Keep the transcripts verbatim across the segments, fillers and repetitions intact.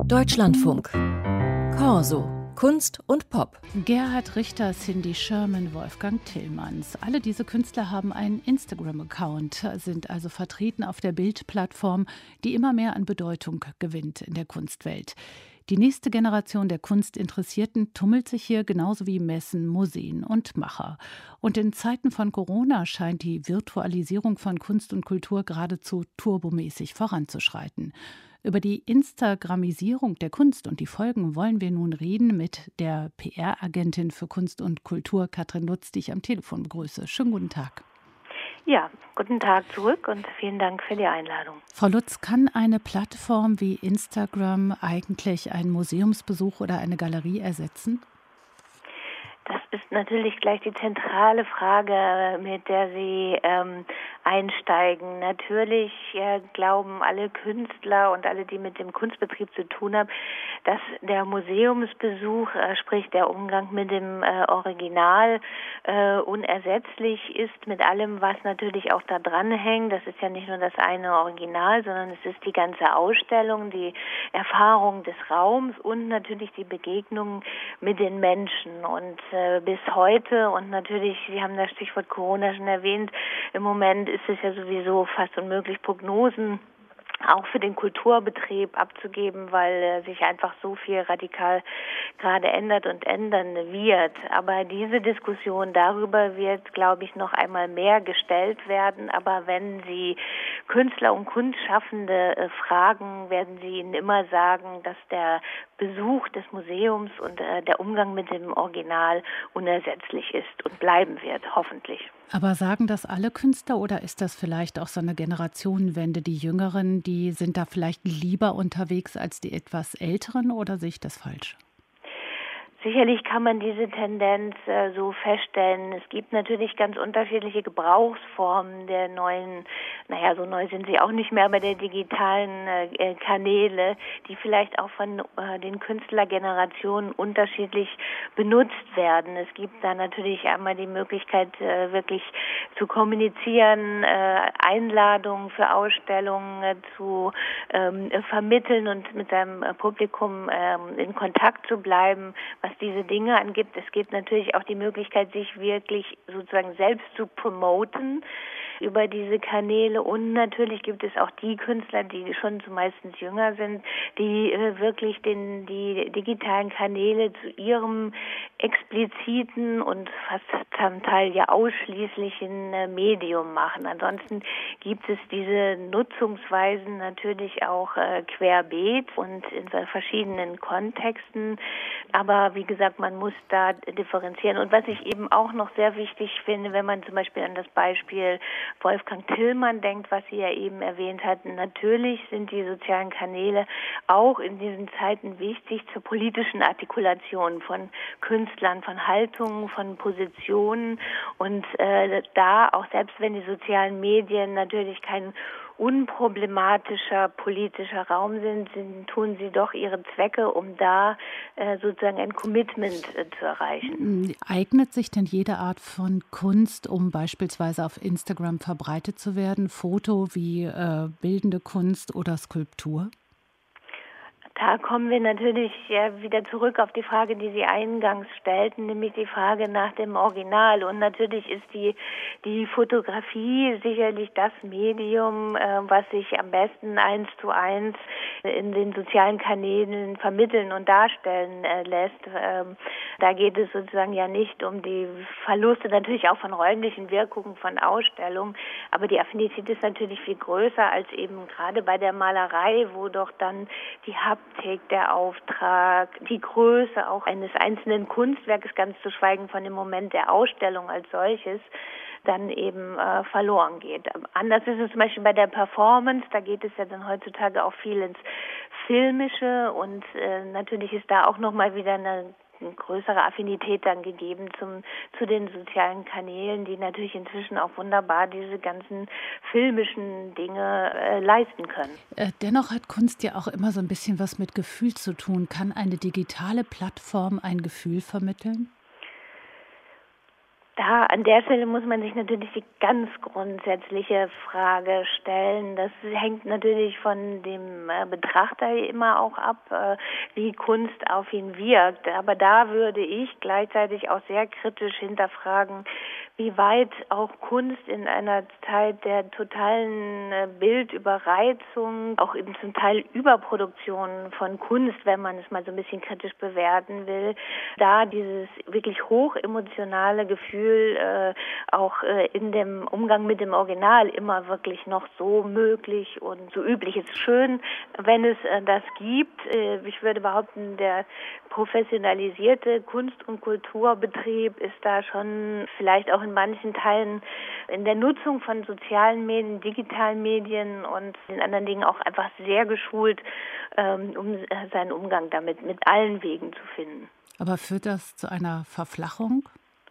Deutschlandfunk. Corso. Kunst und Pop. Gerhard Richter, Cindy Sherman, Wolfgang Tillmanns. Alle diese Künstler haben einen Instagram-Account, sind also vertreten auf der Bild-Plattform, die immer mehr an Bedeutung gewinnt in der Kunstwelt. Die nächste Generation der Kunstinteressierten tummelt sich hier genauso wie Messen, Museen und Macher. Und in Zeiten von Corona scheint die Virtualisierung von Kunst und Kultur geradezu turbomäßig voranzuschreiten. Über die Instagramisierung der Kunst und die Folgen wollen wir nun reden mit der P R-Agentin für Kunst und Kultur, Katrin Lutz, die ich am Telefon begrüße. Schönen guten Tag. Ja, guten Tag zurück und vielen Dank für die Einladung. Frau Lutz, kann eine Plattform wie Instagram eigentlich einen Museumsbesuch oder eine Galerie ersetzen? Das ist natürlich gleich die zentrale Frage, mit der Sie ähm, einsteigen. Natürlich äh, glauben alle Künstler und alle, die mit dem Kunstbetrieb zu tun haben, dass der Museumsbesuch, äh, sprich der Umgang mit dem äh, Original, äh, unersetzlich ist, mit allem, was natürlich auch da dran hängt. Das ist ja nicht nur das eine Original, sondern es ist die ganze Ausstellung, die Erfahrung des Raums und natürlich die Begegnung mit den Menschen. Und äh, bis heute, und natürlich, Sie haben das Stichwort Corona schon erwähnt, im Moment ist es ja sowieso fast unmöglich, Prognosen auch für den Kulturbetrieb abzugeben, weil äh, sich einfach so viel radikal gerade ändert und ändern wird. Aber diese Diskussion darüber wird, glaube ich, noch einmal mehr gestellt werden. Aber wenn Sie Künstler und Kunstschaffende äh, fragen, werden Sie ihnen immer sagen, dass der Besuch des Museums und äh, der Umgang mit dem Original unersetzlich ist und bleiben wird, hoffentlich. Aber sagen das alle Künstler oder ist das vielleicht auch so eine Generationenwende? Die Jüngeren, die sind da vielleicht lieber unterwegs als die etwas Älteren, oder sehe ich das falsch? Sicherlich kann man diese Tendenz äh, so feststellen. Es gibt natürlich ganz unterschiedliche Gebrauchsformen der neuen, naja, so neu sind sie auch nicht mehr, aber der digitalen äh, Kanäle, die vielleicht auch von äh, den Künstlergenerationen unterschiedlich benutzt werden. Es gibt da natürlich einmal die Möglichkeit, äh, wirklich zu kommunizieren, äh, Einladungen für Ausstellungen äh, zu ähm, vermitteln und mit seinem Publikum äh, in Kontakt zu bleiben, was diese Dinge angeht. Es gibt natürlich auch die Möglichkeit, sich wirklich sozusagen selbst zu promoten über diese Kanäle, und natürlich gibt es auch die Künstler, die schon meistens jünger sind, die äh, wirklich den, die digitalen Kanäle zu ihrem expliziten und fast zum Teil ja ausschließlichen äh, Medium machen. Ansonsten gibt es diese Nutzungsweisen natürlich auch äh, querbeet und in verschiedenen Kontexten, aber wie gesagt, man muss da differenzieren. Und was ich eben auch noch sehr wichtig finde, wenn man zum Beispiel an das Beispiel Wolfgang Tillmann denkt, was Sie ja eben erwähnt hatten, natürlich sind die sozialen Kanäle auch in diesen Zeiten wichtig zur politischen Artikulation von Künstlern, von Haltungen, von Positionen, und äh, da auch selbst wenn die sozialen Medien natürlich kein unproblematischer politischer Raum sind, sind, tun sie doch ihre Zwecke, um da äh, sozusagen ein Commitment äh, zu erreichen. Eignet sich denn jede Art von Kunst, um beispielsweise auf Instagram verbreitet zu werden? Foto wie äh, bildende Kunst oder Skulptur? Da kommen wir natürlich ja wieder zurück auf die Frage, die Sie eingangs stellten, nämlich die Frage nach dem Original. Und natürlich ist die, die Fotografie sicherlich das Medium, äh, was sich am besten eins zu eins in den sozialen Kanälen vermitteln und darstellen äh, lässt. Ähm, da geht es sozusagen ja nicht um die Verluste, natürlich auch von räumlichen Wirkungen von Ausstellungen, aber die Affinität ist natürlich viel größer als eben gerade bei der Malerei, wo doch dann die Haptik, der Auftrag, die Größe auch eines einzelnen Kunstwerkes, ganz zu schweigen von dem Moment der Ausstellung als solches, dann eben äh, verloren geht. Anders ist es zum Beispiel bei der Performance, da geht es ja dann heutzutage auch viel ins Filmische, und äh, natürlich ist da auch nochmal wieder eine eine größere Affinität dann gegeben zum, zu den sozialen Kanälen, die natürlich inzwischen auch wunderbar diese ganzen filmischen Dinge äh, leisten können. Dennoch hat Kunst ja auch immer so ein bisschen was mit Gefühl zu tun. Kann eine digitale Plattform ein Gefühl vermitteln? Da an der Stelle muss man sich natürlich die ganz grundsätzliche Frage stellen. Das hängt natürlich von dem äh, Betrachter immer auch ab, äh, wie Kunst auf ihn wirkt. Aber da würde ich gleichzeitig auch sehr kritisch hinterfragen, wie weit auch Kunst in einer Zeit der totalen äh, Bildüberreizung, auch eben zum Teil Überproduktion von Kunst, wenn man es mal so ein bisschen kritisch bewerten will, da dieses wirklich hochemotionale Gefühl äh, auch äh, in dem Umgang mit dem Original immer wirklich noch so möglich und so üblich ist. Schön, wenn es äh, das gibt. Äh, ich würde behaupten, der professionalisierte Kunst- und Kulturbetrieb ist da schon vielleicht auch in manchen Teilen in der Nutzung von sozialen Medien, digitalen Medien und in anderen Dingen auch einfach sehr geschult, ähm, um äh, seinen Umgang damit mit allen Wegen zu finden. Aber führt das zu einer Verflachung?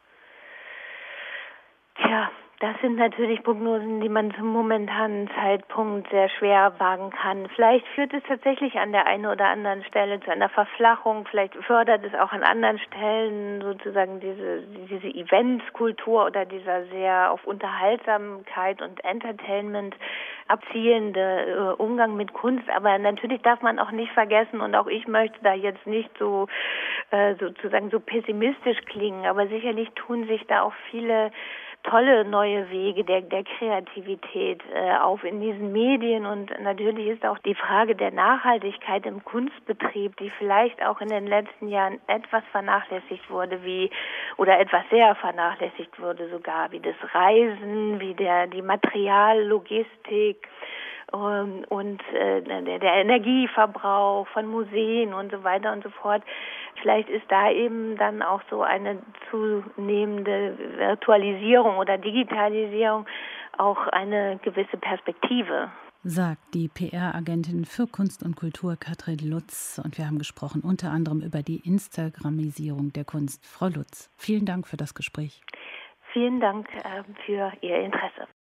Tja, das sind natürlich Prognosen, die man zum momentanen Zeitpunkt sehr schwer wagen kann. Vielleicht führt es tatsächlich an der einen oder anderen Stelle zu einer Verflachung. Vielleicht fördert es auch an anderen Stellen sozusagen diese, diese Eventskultur oder dieser sehr auf Unterhaltsamkeit und Entertainment abzielende äh, Umgang mit Kunst. Aber natürlich darf man auch nicht vergessen, und auch ich möchte da jetzt nicht so äh, sozusagen so pessimistisch klingen, aber sicherlich tun sich da auch viele tolle neue Wege der, der Kreativität äh, auf in diesen Medien, und natürlich ist auch die Frage der Nachhaltigkeit im Kunstbetrieb, die vielleicht auch in den letzten Jahren etwas vernachlässigt wurde, wie oder etwas sehr vernachlässigt wurde sogar, wie das Reisen, wie der die Materiallogistik und, und äh, der, der Energieverbrauch von Museen und so weiter und so fort. Vielleicht ist da eben dann auch so eine zunehmende Virtualisierung oder Digitalisierung auch eine gewisse Perspektive. Sagt die P R-Agentin für Kunst und Kultur Katrin Lutz. Und wir haben gesprochen unter anderem über die Instagramisierung der Kunst. Frau Lutz, vielen Dank für das Gespräch. Vielen Dank äh, für Ihr Interesse.